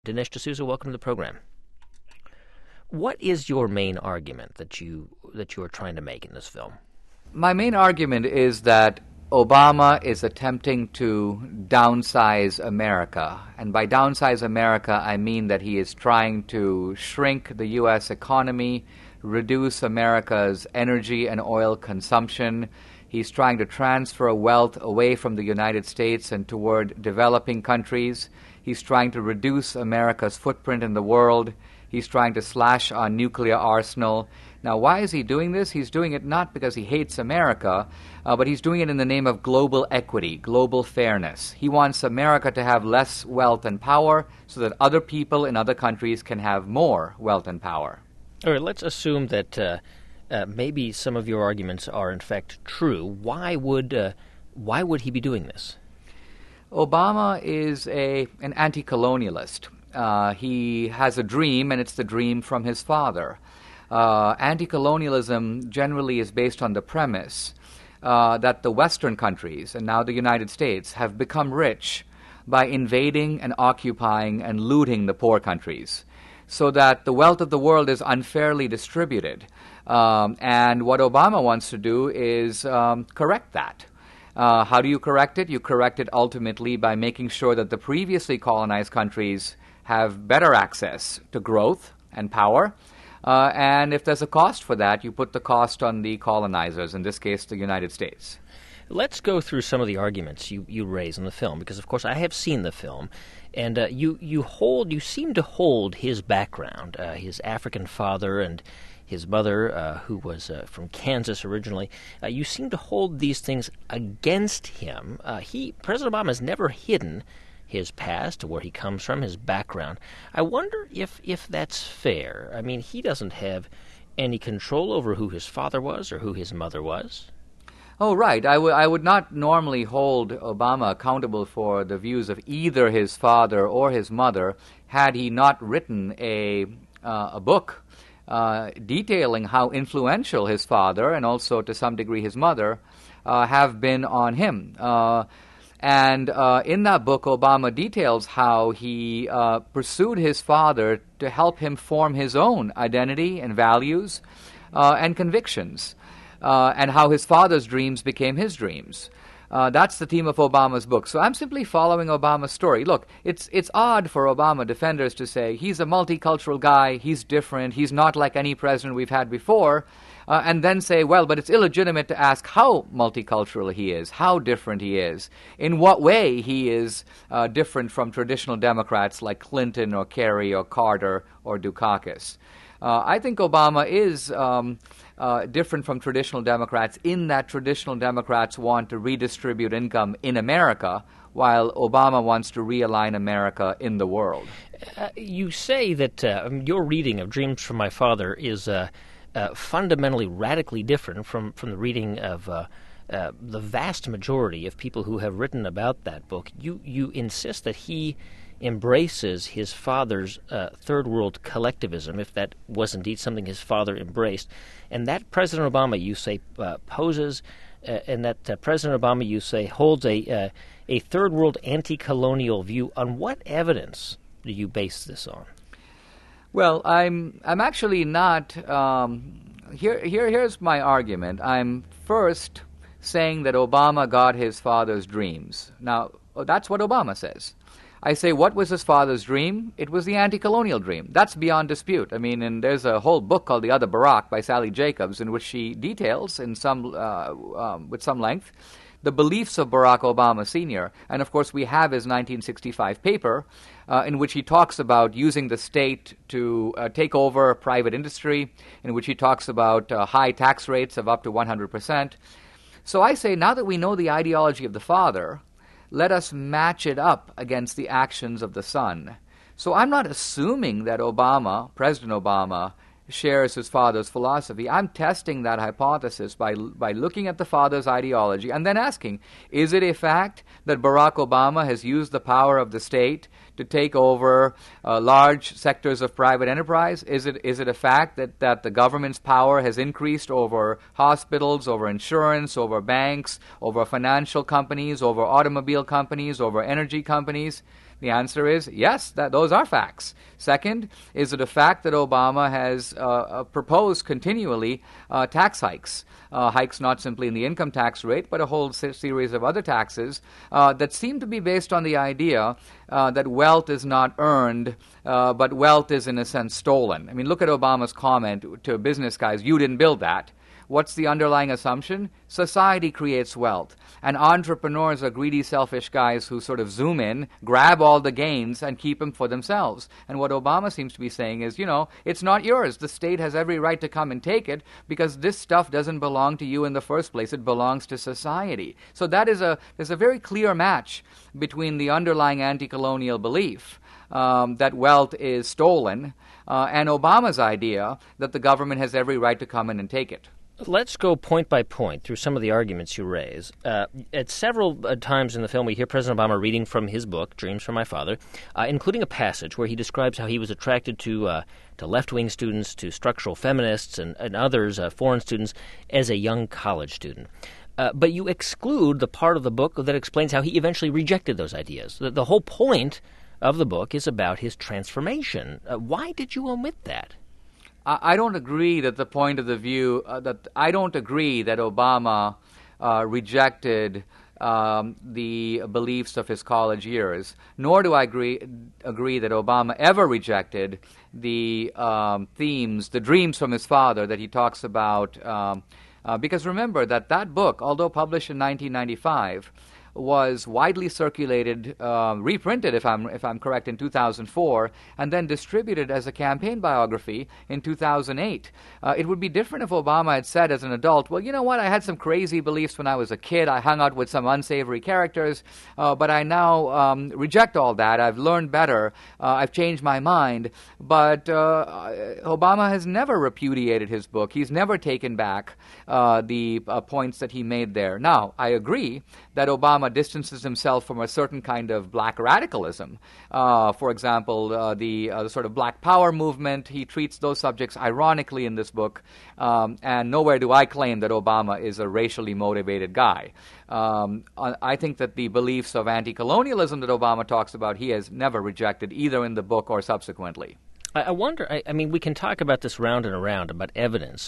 Dinesh D'Souza, welcome to the program. What is your main argument that you are trying to make in this film? My main argument is that Obama is attempting to downsize America. And by downsize America, I mean that he is trying to shrink the U.S. economy, reduce America's energy and oil consumption. He's trying to transfer wealth away from the United States and toward developing countries. He's trying to reduce America's footprint in the world. He's trying to slash our nuclear arsenal. Now, why is he doing this? He's doing it not because he hates America, but he's doing it in the name of global equity, global fairness. He wants America to have less wealth and power so that other people in other countries can have more wealth and power. All right, let's assume that maybe some of your arguments are in fact true. Why would he be doing this? Obama is an anti-colonialist. He has a dream, and it's the dream from his father. Anti-colonialism generally is based on the premise that the Western countries, and now the United States, have become rich by invading and occupying and looting the poor countries, so that the wealth of the world is unfairly distributed. And what Obama wants to do is correct that. How do you correct it? You correct it ultimately by making sure that the previously colonized countries have better access to growth and power. And if there's a cost for that, you put the cost on the colonizers, in this case the United States. Let's go through some of the arguments you raise in the film, because of course I have seen the film, and you seem to hold his background, his African father and his mother, who was from Kansas originally. You seem to hold these things against him. President Obama has never hidden his past, where he comes from, his background. I wonder if that's fair. I mean, he doesn't have any control over who his father was or who his mother was. Oh, right. I would not normally hold Obama accountable for the views of either his father or his mother had he not written a book detailing how influential his father and also to some degree his mother have been on him. And in that book, Obama details how he pursued his father to help him form his own identity and values and convictions, and how his father's dreams became his dreams. That's the theme of Obama's book. So I'm simply following Obama's story. Look, it's odd for Obama defenders to say he's a multicultural guy, he's different, he's not like any president we've had before, and then say, well, but it's illegitimate to ask how multicultural he is, how different he is, in what way he is different from traditional Democrats like Clinton or Kerry or Carter or Dukakis. I think Obama is different from traditional Democrats in that traditional Democrats want to redistribute income in America, while Obama wants to realign America in the world. You say that your reading of Dreams from My Father is fundamentally radically different from the reading of the vast majority of people who have written about that book. You insist that he embraces his father's third world collectivism, if that was indeed something his father embraced, and that President Obama, you say, poses, and that President Obama, you say, holds a third world anti-colonial view. On what evidence do you base this on? Well, I'm actually not. Here's my argument. I'm first saying that Obama got his father's dreams. Now, that's what Obama says. I say, what was his father's dream? It was the anti-colonial dream. That's beyond dispute. I mean, and there's a whole book called The Other Barack by Sally Jacobs, in which she details with some length the beliefs of Barack Obama Sr. And, of course, we have his 1965 paper in which he talks about using the state to take over private industry, in which he talks about high tax rates of up to 100%. So I say, now that we know the ideology of the father, let us match it up against the actions of the son. So I'm not assuming that President Obama, shares his father's philosophy. I'm testing that hypothesis by looking at the father's ideology and then asking, is it a fact that Barack Obama has used the power of the state to take over large sectors of private enterprise? Is it a fact that the government's power has increased over hospitals, over insurance, over banks, over financial companies, over automobile companies, over energy companies? The answer is yes, those are facts. Second, is it a fact that Obama has proposed continually tax hikes? Hikes not simply in the income tax rate, but a whole series of other taxes that seem to be based on the idea that wealth is not earned, but wealth is in a sense stolen. I mean, look at Obama's comment to business guys, you didn't build that. What's the underlying assumption? Society creates wealth. And entrepreneurs are greedy, selfish guys who sort of zoom in, grab all the gains, and keep them for themselves. And what Obama seems to be saying is, it's not yours. The state has every right to come and take it because this stuff doesn't belong to you in the first place. It belongs to society. So there's a very clear match between the underlying anti-colonial belief that wealth is stolen and Obama's idea that the government has every right to come in and take it. Let's go point by point through some of the arguments you raise. At several times in the film, we hear President Obama reading from his book, Dreams from My Father, including a passage where he describes how he was attracted to left-wing students, to structural feminists, and others, foreign students, as a young college student. But you exclude the part of the book that explains how he eventually rejected those ideas. The whole point of the book is about his transformation. Why did you omit that? I don't agree that the point of the view I don't agree that Obama rejected the beliefs of his college years, nor do I agree that Obama ever rejected the themes, the dreams from his father that he talks about. Because remember that book, although published in 1995, was widely circulated, reprinted, if I'm correct, in 2004, and then distributed as a campaign biography in 2008. It would be different if Obama had said as an adult, well, you know what, I had some crazy beliefs when I was a kid, I hung out with some unsavory characters, but I now reject all that, I've learned better, I've changed my mind. But Obama has never repudiated his book. He's never taken back the points that he made there. Now, I agree that Obama distances himself from a certain kind of black radicalism. For example, the sort of Black Power movement, he treats those subjects ironically in this book, and nowhere do I claim that Obama is a racially motivated guy. I think that the beliefs of anti-colonialism that Obama talks about, he has never rejected, either in the book or subsequently. I wonder, I mean, we can talk about this round and around, about evidence.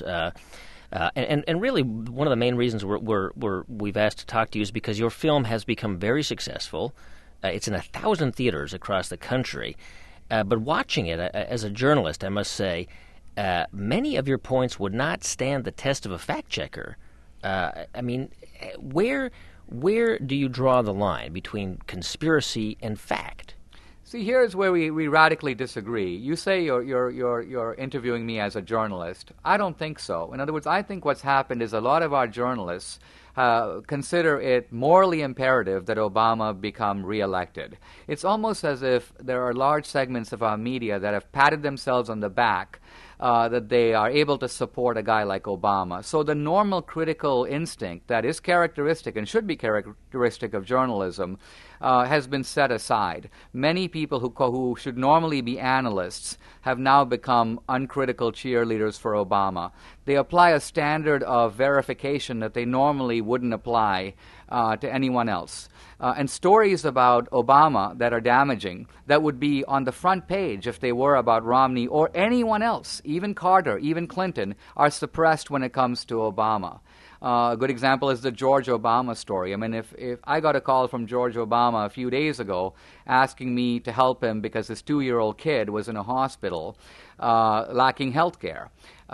And really, one of the main reasons we've asked to talk to you is because your film has become very successful. It's in 1,000 theaters across the country. But watching it as a journalist, I must say, many of your points would not stand the test of a fact checker. I mean, where do you draw the line between conspiracy and fact? See, here's where we radically disagree. You say you're interviewing me as a journalist. I don't think so. In other words, I think what's happened is a lot of our journalists consider it morally imperative that Obama become reelected. It's almost as if there are large segments of our media that have patted themselves on the back that they are able to support a guy like Obama. So the normal critical instinct that is characteristic and should be characteristic of journalism has been set aside. Many people who should normally be analysts have now become uncritical cheerleaders for Obama. They apply a standard of verification that they normally wouldn't apply to anyone else. And stories about Obama that are damaging, that would be on the front page if they were about Romney or anyone else, even Carter, even Clinton, are suppressed when it comes to Obama. A good example is the George Obama story. I mean, if I got a call from George Obama a few days ago asking me to help him because his 2-year-old kid was in a hospital lacking health care.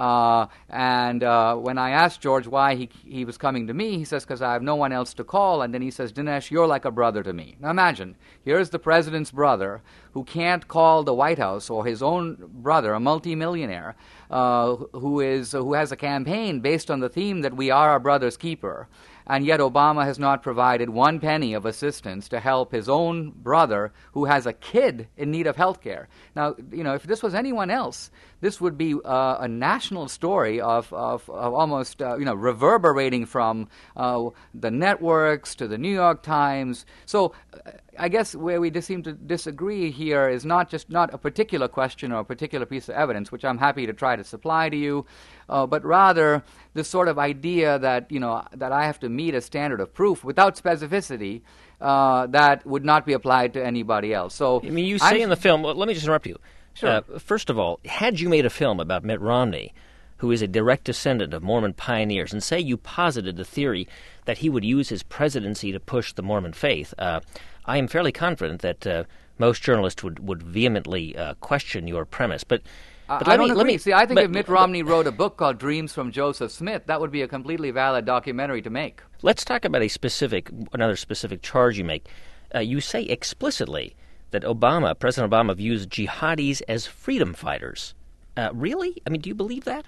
And when I asked George why he was coming to me, he says, because I have no one else to call. And then he says, Dinesh, you're like a brother to me. Now imagine, here's the president's brother who can't call the White House, or his own brother, a multimillionaire, who has a campaign based on the theme that we are our brother's keeper. And yet Obama has not provided one penny of assistance to help his own brother who has a kid in need of health care. Now, if this was anyone else, this would be a national story of almost, reverberating from the networks to the New York Times. So I guess where we just seem to disagree here is not a particular question or a particular piece of evidence, which I'm happy to try to supply to you, but rather this sort of idea that that I have to meet a standard of proof without specificity that would not be applied to anybody else. So I mean, you say in the film. Well, let me just interrupt you. Sure. First of all, had you made a film about Mitt Romney, who is a direct descendant of Mormon pioneers, and say you posited the theory that he would use his presidency to push the Mormon faith, I am fairly confident that most journalists would vehemently question your premise. But I don't agree. See, I think if Mitt Romney wrote a book called Dreams from Joseph Smith, that would be a completely valid documentary to make. Let's talk about another specific charge you make. You say explicitly that President Obama views jihadis as freedom fighters. Really? I mean, do you believe that?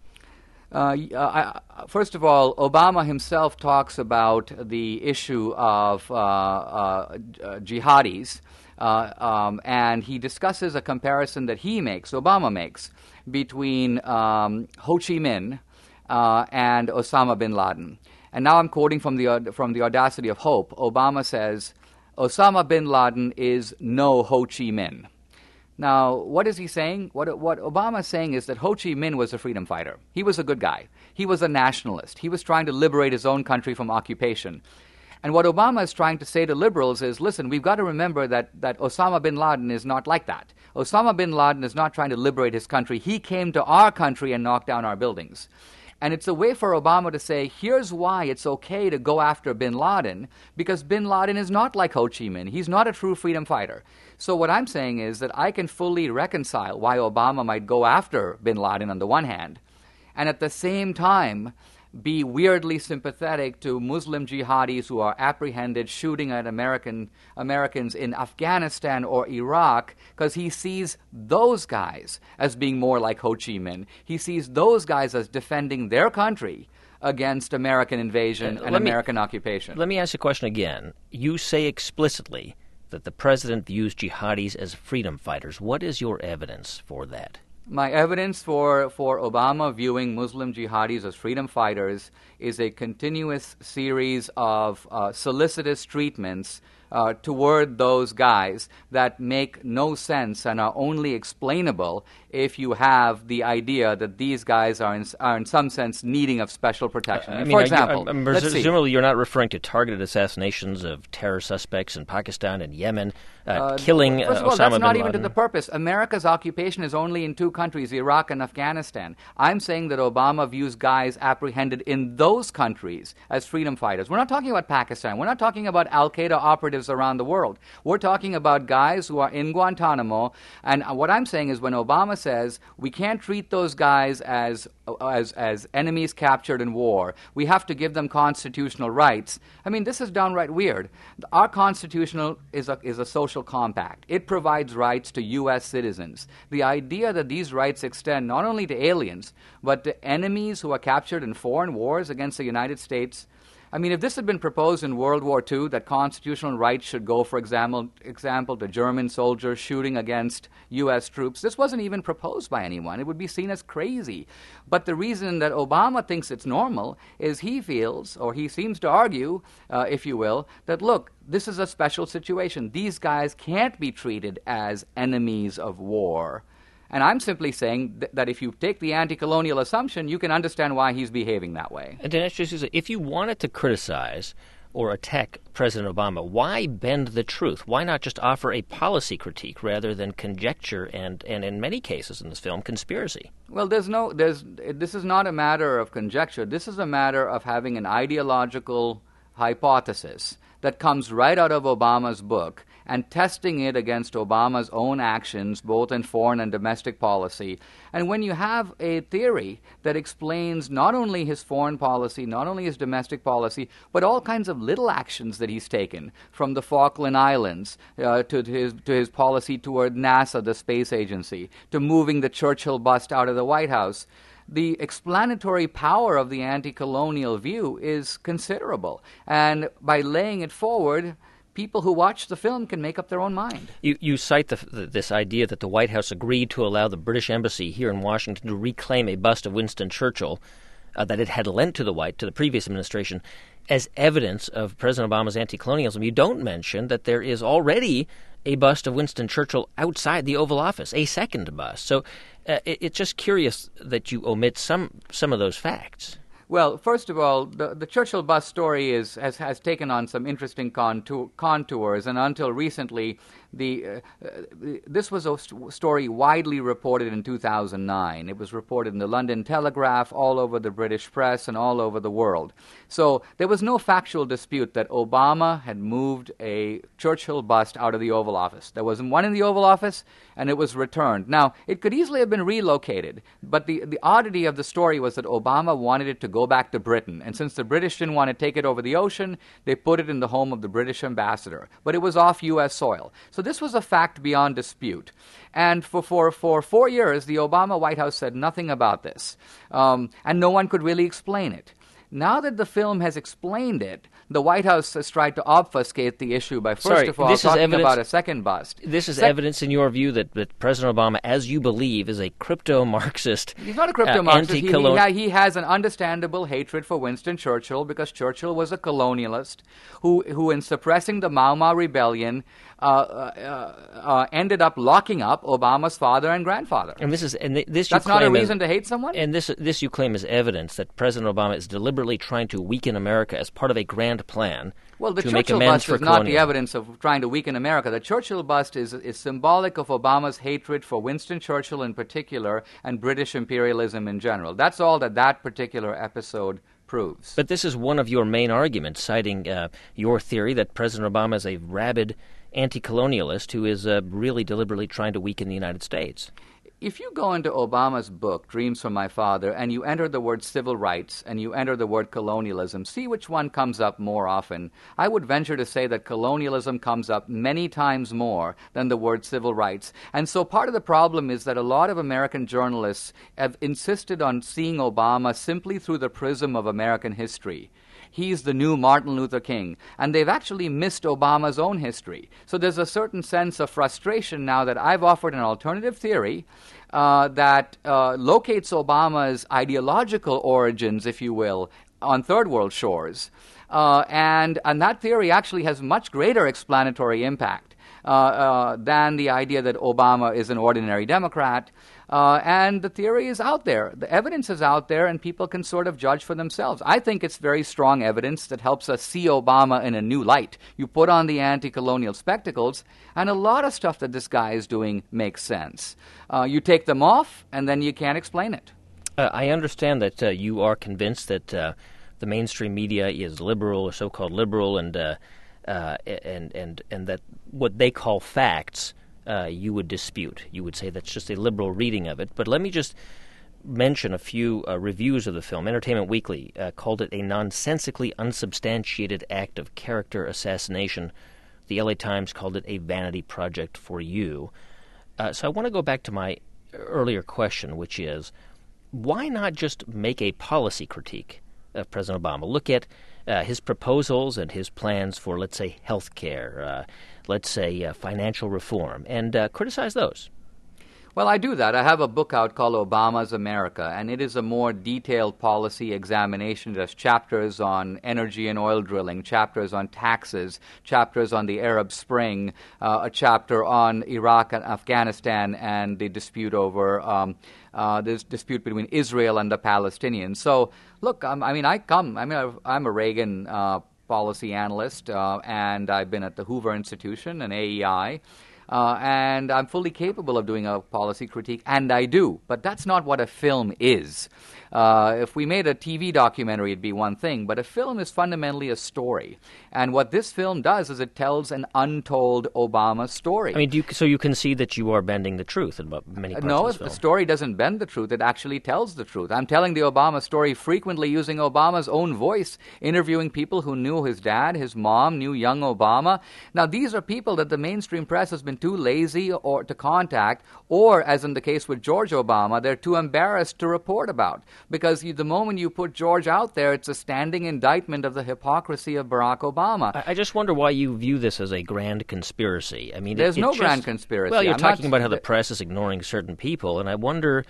First of all, Obama himself talks about the issue of jihadis, and he discusses a comparison that Obama makes, between Ho Chi Minh and Osama bin Laden. And now I'm quoting from the Audacity of Hope. Obama says, Osama bin Laden is no Ho Chi Minh. Now, what is he saying? What Obama is saying is that Ho Chi Minh was a freedom fighter. He was a good guy. He was a nationalist. He was trying to liberate his own country from occupation. And what Obama is trying to say to liberals is, listen, we've got to remember that Osama bin Laden is not like that. Osama bin Laden is not trying to liberate his country. He came to our country and knocked down our buildings. And it's a way for Obama to say, here's why it's okay to go after bin Laden, because bin Laden is not like Ho Chi Minh. He's not a true freedom fighter. So what I'm saying is that I can fully reconcile why Obama might go after bin Laden on the one hand, and at the same time be weirdly sympathetic to Muslim jihadis who are apprehended shooting at Americans in Afghanistan or Iraq, because he sees those guys as being more like Ho Chi Minh. He sees those guys as defending their country against American invasion and American occupation. Let me ask the question again. You say explicitly that the president views jihadis as freedom fighters. What is your evidence for that? My evidence for Obama viewing Muslim jihadis as freedom fighters is a continuous series of solicitous treatments toward those guys that make no sense and are only explainable if you have the idea that these guys are in some sense needing of special protection. For example, presumably you're not referring to targeted assassinations of terror suspects in Pakistan and Yemen, killing Osama bin Laden. First of all, that's not even to the purpose. America's occupation is only in two countries, Iraq and Afghanistan. I'm saying that Obama views guys apprehended in those countries as freedom fighters. We're not talking about Pakistan. We're not talking about al-Qaeda operatives around the world. We're talking about guys who are in Guantanamo. And what I'm saying is when Obama says we can't treat those guys as enemies captured in war, we have to give them constitutional rights. I mean, this is downright weird. Our constitutional is a social compact. It provides rights to U.S. citizens. The idea that these rights extend not only to aliens, but to enemies who are captured in foreign wars against the United States. I mean, if this had been proposed in World War II, that constitutional rights should go, for example, to German soldiers shooting against U.S. troops, this wasn't even proposed by anyone. It would be seen as crazy. But the reason that Obama thinks it's normal is he feels, or he seems to argue, if you will, that, look, this is a special situation. These guys can't be treated as enemies of war. And I'm simply saying that if you take the anti-colonial assumption, you can understand why he's behaving that way. And Dinesh, if you wanted to criticize or attack President Obama, why bend the truth? Why not just offer a policy critique rather than conjecture and in many cases in this film, conspiracy? Well, this is not a matter of conjecture. This is a matter of having an ideological hypothesis that comes right out of Obama's book and testing it against Obama's own actions, both in foreign and domestic policy. And when you have a theory that explains not only his foreign policy, not only his domestic policy, but all kinds of little actions that he's taken, from the Falkland Islands to his policy toward NASA, the space agency, to moving the Churchill bust out of the White House, the explanatory power of the anti-colonial view is considerable. And by laying it forward, people who watch the film can make up their own mind. You cite this idea that the White House agreed to allow the British Embassy here in Washington to reclaim a bust of Winston Churchill that it had lent to the previous administration. as evidence of President Obama's anti-colonialism, you don't mention that there is already a bust of Winston Churchill outside the Oval Office, a second bust. So it's just curious that you omit some of those facts. Well, first of all, the Churchill bust story has taken on some interesting contours, and until recently, this was a story widely reported in 2009. It was reported in the London Telegraph, all over the British press, and all over the world. So there was no factual dispute that Obama had moved a Churchill bust out of the Oval Office. There wasn't one in the Oval Office, and it was returned. Now, it could easily have been relocated, but the oddity of the story was that Obama wanted it to go back to Britain, and since the British didn't want to take it over the ocean, they put it in the home of the British ambassador. But it was off U.S. soil. So this was a fact beyond dispute. And for 4 years, the Obama White House said nothing about this, and no one could really explain it. Now that the film has explained it, the White House has tried to obfuscate the issue by, first of all, talking about a second bust. This is evidence, in your view, that President Obama, as you believe, is a crypto-Marxist, He's not a crypto-Marxist. He has an understandable hatred for Winston Churchill because Churchill was a colonialist who in suppressing the Mau Mau Rebellion, ended up locking up Obama's father and grandfather. And this That's not a reason to hate someone? And this you claim is evidence that President Obama is deliberately trying to weaken America as part of a grand plan. Well, the to make Churchill amends bust for is not the colonialism. evidence of trying to weaken America. The Churchill bust is symbolic of Obama's hatred for Winston Churchill in particular and British imperialism in general. That's all that particular episode proves. But this is one of your main arguments, citing your theory that President Obama is a rabid anti-colonialist who is really deliberately trying to weaken the United States. If you go into Obama's book, Dreams from My Father, and you enter the word civil rights and you enter the word colonialism, see which one comes up more often. I would venture to say that colonialism comes up many times more than the word civil rights. And so part of the problem is that a lot of American journalists have insisted on seeing Obama simply through the prism of American history. He's the new Martin Luther King. And they've actually missed Obama's own history. So there's a certain sense of frustration now that I've offered an alternative theory that locates Obama's ideological origins, if you will, on third world shores. And that theory actually has much greater explanatory impact than the idea that Obama is an ordinary Democrat. And the theory is out there. The evidence is out there, and people can sort of judge for themselves. I think it's very strong evidence that helps us see Obama in a new light. You put on the anti-colonial spectacles, and a lot of stuff that this guy is doing makes sense. You take them off, and then you can't explain it. I understand that you are convinced that the mainstream media is liberal or so-called liberal, and that what they call facts you would dispute. You would say that's just a liberal reading of it. But let me just mention a few reviews of the film. Entertainment Weekly called it a nonsensically unsubstantiated act of character assassination. The LA Times called it a vanity project for you. So I want to go back to my earlier question, which is, why not just make a policy critique of President Obama? Look at his proposals and his plans for, let's say, health care, let's say financial reform, and criticize those. Well, I do that. I have a book out called Obama's America, and it is a more detailed policy examination. There's chapters on energy and oil drilling, chapters on taxes, chapters on the Arab Spring, a chapter on Iraq and Afghanistan and the dispute over this dispute between Israel and the Palestinians. So, look, I'm a Reagan policy analyst, and I've been at the Hoover Institution and AEI. And I'm fully capable of doing a policy critique, and I do. But that's not what a film is. If we made a TV documentary, it'd be one thing, but a film is fundamentally a story. And what this film does is it tells an untold Obama story. I mean, so you concede that you are bending the truth about many parts No, of this film? the story doesn't bend the truth. It actually tells the truth. I'm telling the Obama story frequently using Obama's own voice, interviewing people who knew his dad, his mom, knew young Obama. Now, these are people that the mainstream press has been too lazy or to contact, or, as in the case with George Obama, they're too embarrassed to report about. Because the moment you put George out there, it's a standing indictment of the hypocrisy of Barack Obama. I just wonder why you view this as a grand conspiracy. I mean, There's no grand conspiracy. Well, you're talking about how the press is ignoring certain people, and I wonder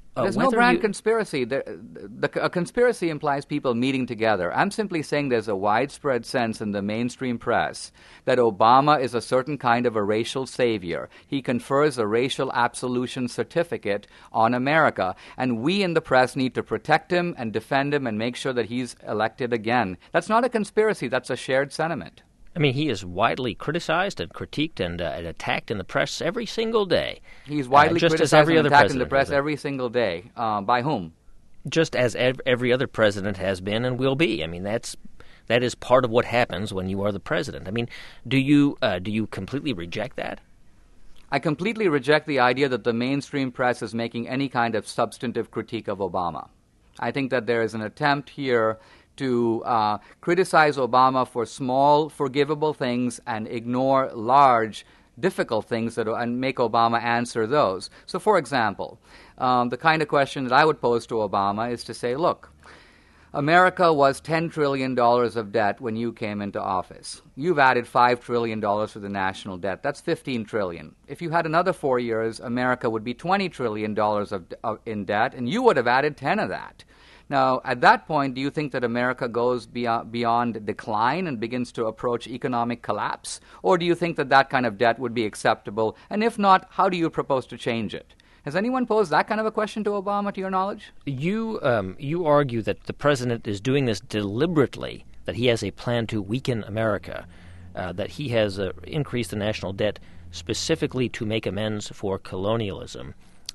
There's no grand conspiracy. A conspiracy implies people meeting together. I'm simply saying there's a widespread sense in the mainstream press that Obama is a certain kind of a racial savior. He confers a racial absolution certificate on America, and we in the press need to protect him and defend him and make sure that he's elected again. That's not a conspiracy. That's a shared sentiment. I mean, he is widely criticized and critiqued and attacked in the press every single day. He's widely just criticized as every and other attacked in the president press every single day. By whom? Just as every other president has been and will be. I mean, that is part of what happens when you are the president. I mean, do you completely reject that? I completely reject the idea that the mainstream press is making any kind of substantive critique of Obama. I think that there is an attempt here to criticize Obama for small, forgivable things and ignore large, difficult things and make Obama answer those. So, for example, the kind of question that I would pose to Obama is to say, look, America was $10 trillion of debt when you came into office. You've added $5 trillion to the national debt. That's $15 trillion. If you had another 4 years, America would be $20 trillion in debt, and you would have added 10 of that. Now, at that point, do you think that America goes beyond decline and begins to approach economic collapse? Or do you think that that kind of debt would be acceptable? And if not, how do you propose to change it? Has anyone posed that kind of a question to Obama, to your knowledge? You argue that the president is doing this deliberately, that he has a plan to weaken America, that he has increased the national debt specifically to make amends for colonialism.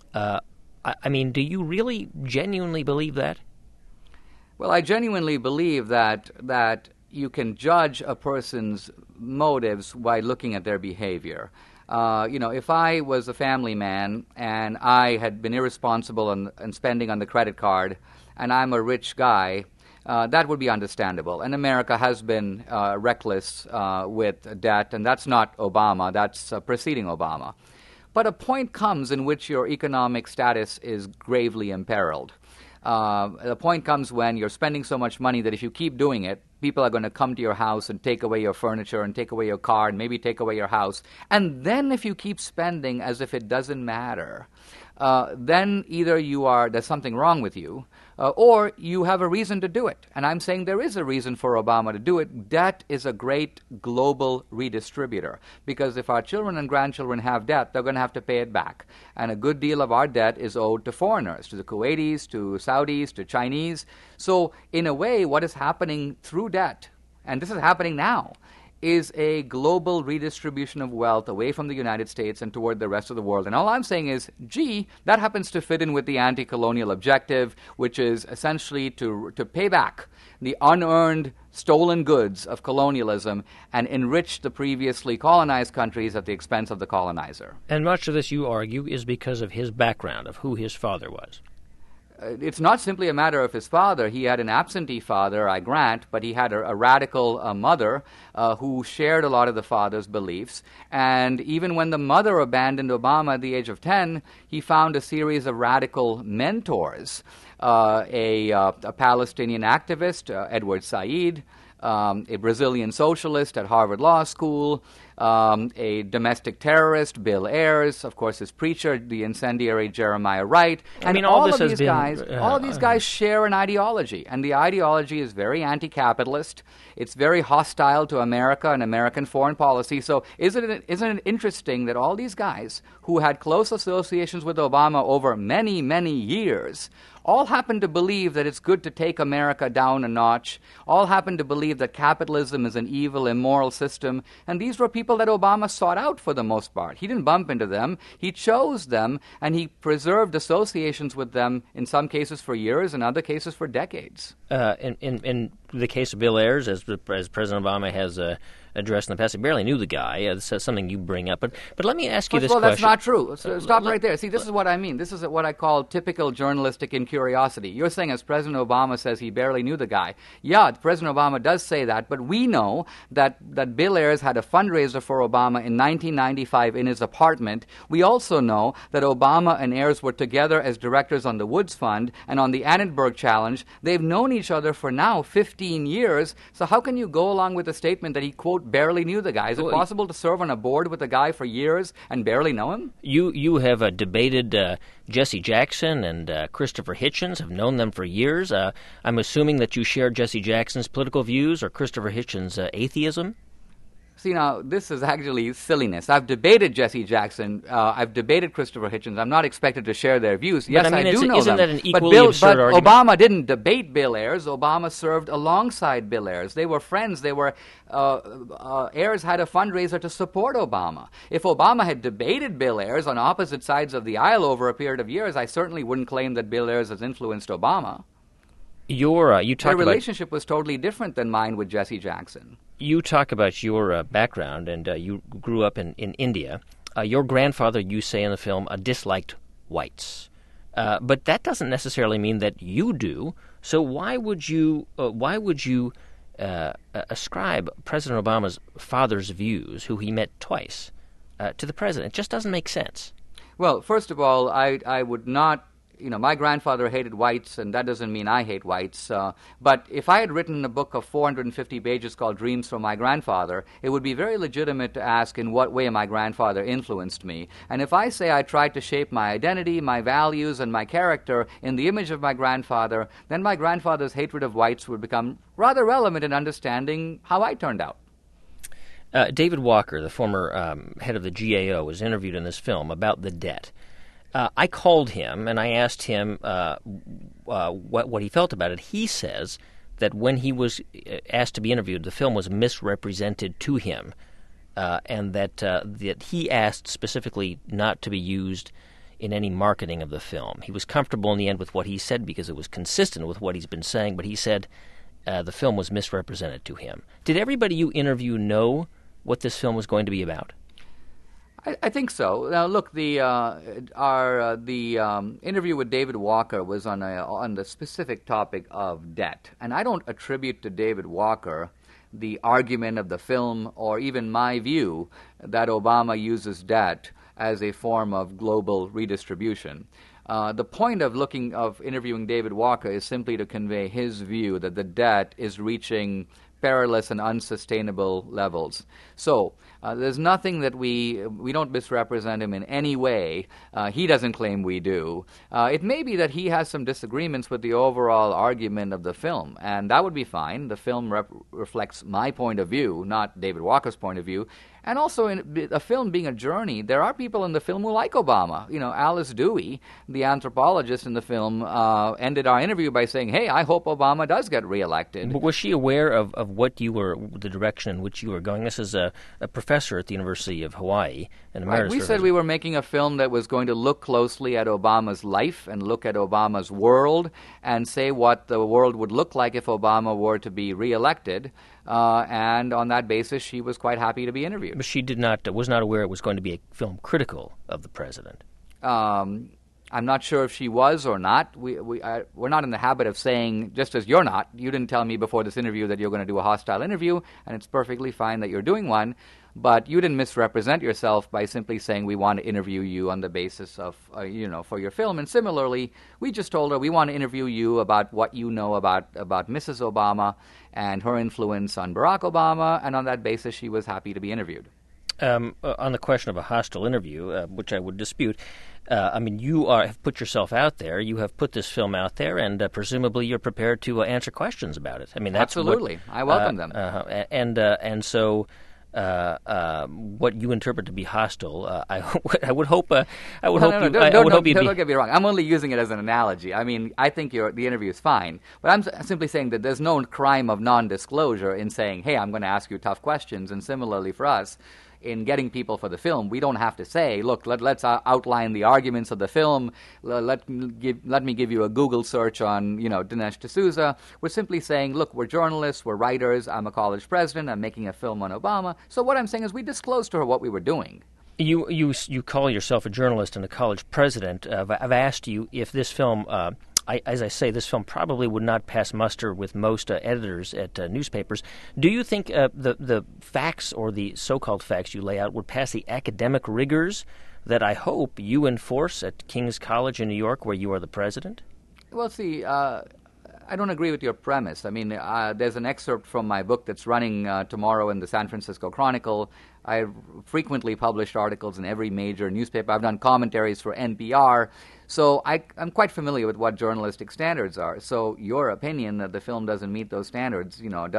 I mean, do you really genuinely believe that? Well, I genuinely believe that you can judge a person's motives by looking at their behavior. If I was a family man and I had been irresponsible and spending on the credit card, and I'm a rich guy, that would be understandable. And America has been reckless with debt, and that's not Obama, that's preceding Obama. But a point comes in which your economic status is gravely imperiled. The point comes when you're spending so much money that if you keep doing it, people are going to come to your house and take away your furniture and take away your car and maybe take away your house. And then if you keep spending as if it doesn't matter, then either there's something wrong with you, or you have a reason to do it. And I'm saying there is a reason for Obama to do it. Debt is a great global redistributor, because if our children and grandchildren have debt, they're going to have to pay it back. And a good deal of our debt is owed to foreigners, to the Kuwaitis, to Saudis, to Chinese. So in a way, what is happening through debt, and this is happening now, is a global redistribution of wealth away from the United States and toward the rest of the world. And all I'm saying is, that happens to fit in with the anti-colonial objective, which is essentially to pay back the unearned, stolen goods of colonialism and enrich the previously colonized countries at the expense of the colonizer. And much of this, you argue, is because of his background, of who his father was. It's not simply a matter of his father. He had an absentee father, I grant, but he had a radical mother who shared a lot of the father's beliefs. And even when the mother abandoned Obama at the age of 10, he found a series of radical mentors, a Palestinian activist, Edward Said, a Brazilian socialist at Harvard Law School, a domestic terrorist, Bill Ayers, of course, his preacher, the incendiary Jeremiah Wright. And all of these guys share an ideology, and the ideology is very anti-capitalist. It's very hostile to America and American foreign policy. So isn't it interesting that all these guys who had close associations with Obama over many, many years all happen to believe that it's good to take America down a notch, all happen to believe that capitalism is an evil, immoral system, and these were people that Obama sought out for the most part. He didn't bump into them, he chose them, and he preserved associations with them in some cases for years, in other cases for decades. In the case of Bill Ayers, as President Obama has addressed in the past, I barely knew the guy. That's something you bring up. But let me ask you this question. Well, that's not true. Stop right there. See, this is what I mean. This is what I call typical journalistic incuriosity. You're saying, as President Obama says, he barely knew the guy. Yeah, President Obama does say that, but we know that Bill Ayers had a fundraiser for Obama in 1995 in his apartment. We also know that Obama and Ayers were together as directors on the Woods Fund and on the Annenberg Challenge. They've known each other for now 15 years, so how can you go along with the statement that he, quote, barely knew the guy. Is it possible to serve on a board with a guy for years and barely know him? You have debated Jesse Jackson and Christopher Hitchens, have known them for years. I'm assuming that you share Jesse Jackson's political views or Christopher Hitchens' atheism? See, now, this is actually silliness. I've debated Jesse Jackson. I've debated Christopher Hitchens. I'm not expected to share their views. Yes, I do know isn't them. That an equally absurd argument? Obama didn't debate Bill Ayers. Obama served alongside Bill Ayers. They were friends. They were Ayers had a fundraiser to support Obama. If Obama had debated Bill Ayers on opposite sides of the aisle over a period of years, I certainly wouldn't claim that Bill Ayers has influenced Obama. Their relationship was totally different than mine with Jesse Jackson. You talk about your background, and you grew up in India. Your grandfather, you say in the film, disliked whites. But that doesn't necessarily mean that you do. So why would you ascribe President Obama's father's views, who he met twice, to the president? It just doesn't make sense. Well, first of all, I would not... my grandfather hated whites, and that doesn't mean I hate whites. But if I had written a book of 450 pages called Dreams from My Grandfather, it would be very legitimate to ask in what way my grandfather influenced me. And if I say I tried to shape my identity, my values, and my character in the image of my grandfather, then my grandfather's hatred of whites would become rather relevant in understanding how I turned out. David Walker, the former head of the GAO, was interviewed in this film about the debt. I called him and I asked him what he felt about it. He says that when he was asked to be interviewed, the film was misrepresented to him, and that he asked specifically not to be used in any marketing of the film. He was comfortable in the end with what he said because it was consistent with what he's been saying, but he said the film was misrepresented to him. Did everybody you interview know what this film was going to be about? I think so. Now, look, the interview with David Walker was on the specific topic of debt, and I don't attribute to David Walker the argument of the film or even my view that Obama uses debt as a form of global redistribution. The point of interviewing David Walker is simply to convey his view that the debt is reaching perilous and unsustainable levels. So there's nothing that we don't misrepresent him in any way. He doesn't claim we do. It may be that he has some disagreements with the overall argument of the film, and that would be fine. The film reflects my point of view, not David Walker's point of view. And also, in a film being a journey, there are people in the film who like Obama. Alice Dewey, the anthropologist in the film, ended our interview by saying, "Hey, I hope Obama does get reelected." But was she aware of what the direction in which you were going? This is a professor at the University of Hawaii. Right. We said we were making a film that was going to look closely at Obama's life and look at Obama's world and say what the world would look like if Obama were to be reelected. And on that basis, she was quite happy to be interviewed. But she was not aware it was going to be a film critical of the president. I'm not sure if she was or not. We're not in the habit of saying, just as you're not. You didn't tell me before this interview that you're going to do a hostile interview, and it's perfectly fine that you're doing one. But you didn't misrepresent yourself by simply saying we want to interview you on the basis of, for your film. And similarly, we just told her we want to interview you about what you know about Mrs. Obama and her influence on Barack Obama. And on that basis, she was happy to be interviewed. On the question of a hostile interview, which I would dispute, you have put yourself out there. You have put this film out there, and presumably you're prepared to answer questions about it. That's absolutely. I welcome them. And so. What you interpret to be hostile, I would hope. Don't get me wrong. I'm only using it as an analogy. I think the interview is fine, but I'm simply saying that there's no crime of non-disclosure in saying, "Hey, I'm going to ask you tough questions." And similarly for us, in getting people for the film, we don't have to say, "Look, let's outline the arguments of the film. Let me give you a Google search on, Dinesh D'Souza." We're simply saying, "Look, we're journalists, we're writers. I'm a college president. I'm making a film on Obama." So what I'm saying is, we disclosed to her what we were doing. You call yourself a journalist and a college president. I've asked you if this film. As I say, this film probably would not pass muster with most editors at newspapers. Do you think the facts or the so-called facts you lay out would pass the academic rigors that I hope you enforce at King's College in New York, where you are the president? Well, see, I don't agree with your premise. I mean, there's an excerpt from my book that's running tomorrow in the San Francisco Chronicle. I frequently published articles in every major newspaper. I've done commentaries for NPR. So I'm quite familiar with what journalistic standards are. So your opinion that the film doesn't meet those standards,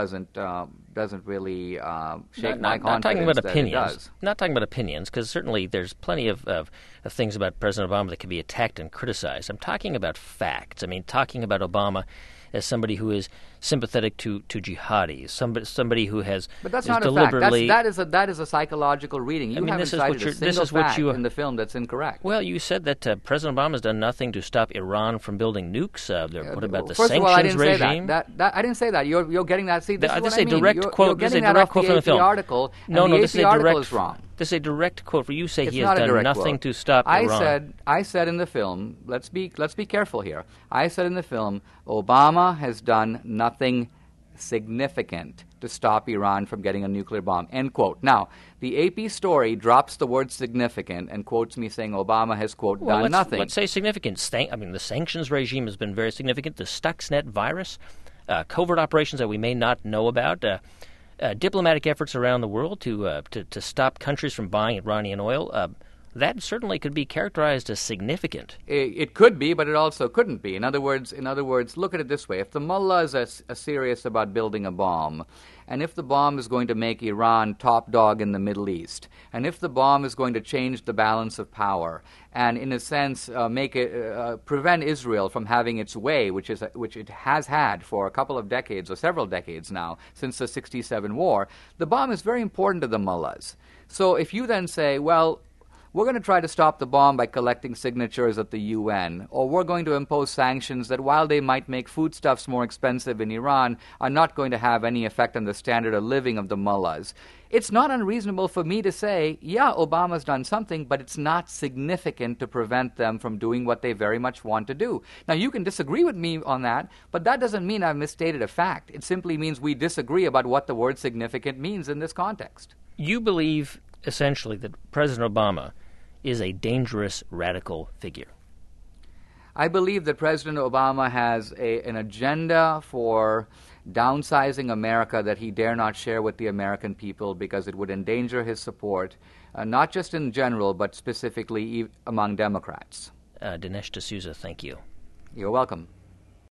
doesn't really shake my confidence not talking about that opinions. it does. Not talking about opinions, because certainly there's plenty of things about President Obama that can be attacked and criticized. I'm talking about facts. I mean, talking about Obama as somebody who is sympathetic to jihadis, somebody who has but that's is not deliberately. a fact. That is a psychological reading. You haven't cited a single fact in the film that's incorrect. Well, you said that President Obama has done nothing to stop Iran from building nukes. What about the First sanctions of all, I didn't regime? say that. I didn't say that. You're getting that. See, this is what I mean. Direct quote. You're This is a getting that direct off quote the from the AP film. article, and No, the this is AP a article direct. is wrong. This is a direct quote where you say It's he not has a done direct nothing quote. to stop Iran. I said in the film, let's be careful here. I said in the film, Obama has done nothing significant to stop Iran from getting a nuclear bomb, end quote. Now, the AP story drops the word significant and quotes me saying Obama has, quote, done nothing. Let's say significant. The sanctions regime has been very significant. The Stuxnet virus, covert operations that we may not know about, diplomatic efforts around the world to stop countries from buying Iranian oil. That certainly could be characterized as significant. It could be, but it also couldn't be. In other words, look at it this way. If the mullahs are serious about building a bomb, and if the bomb is going to make Iran top dog in the Middle East, and if the bomb is going to change the balance of power, and in a sense prevent Israel from having its way, which it has had for a couple of decades or several decades now, since the 67 war, the bomb is very important to the mullahs. So if you then say, well, we're going to try to stop the bomb by collecting signatures at the UN, or we're going to impose sanctions that, while they might make foodstuffs more expensive in Iran, are not going to have any effect on the standard of living of the mullahs. It's not unreasonable for me to say, yeah, Obama's done something, but it's not significant to prevent them from doing what they very much want to do. Now, you can disagree with me on that, but that doesn't mean I've misstated a fact. It simply means we disagree about what the word significant means in this context. You believe, essentially, that President Obama is a dangerous radical figure. I believe that President Obama has an agenda for downsizing America that he dare not share with the American people because it would endanger his support, not just in general, but specifically among Democrats. Dinesh D'Souza, thank you. You're welcome.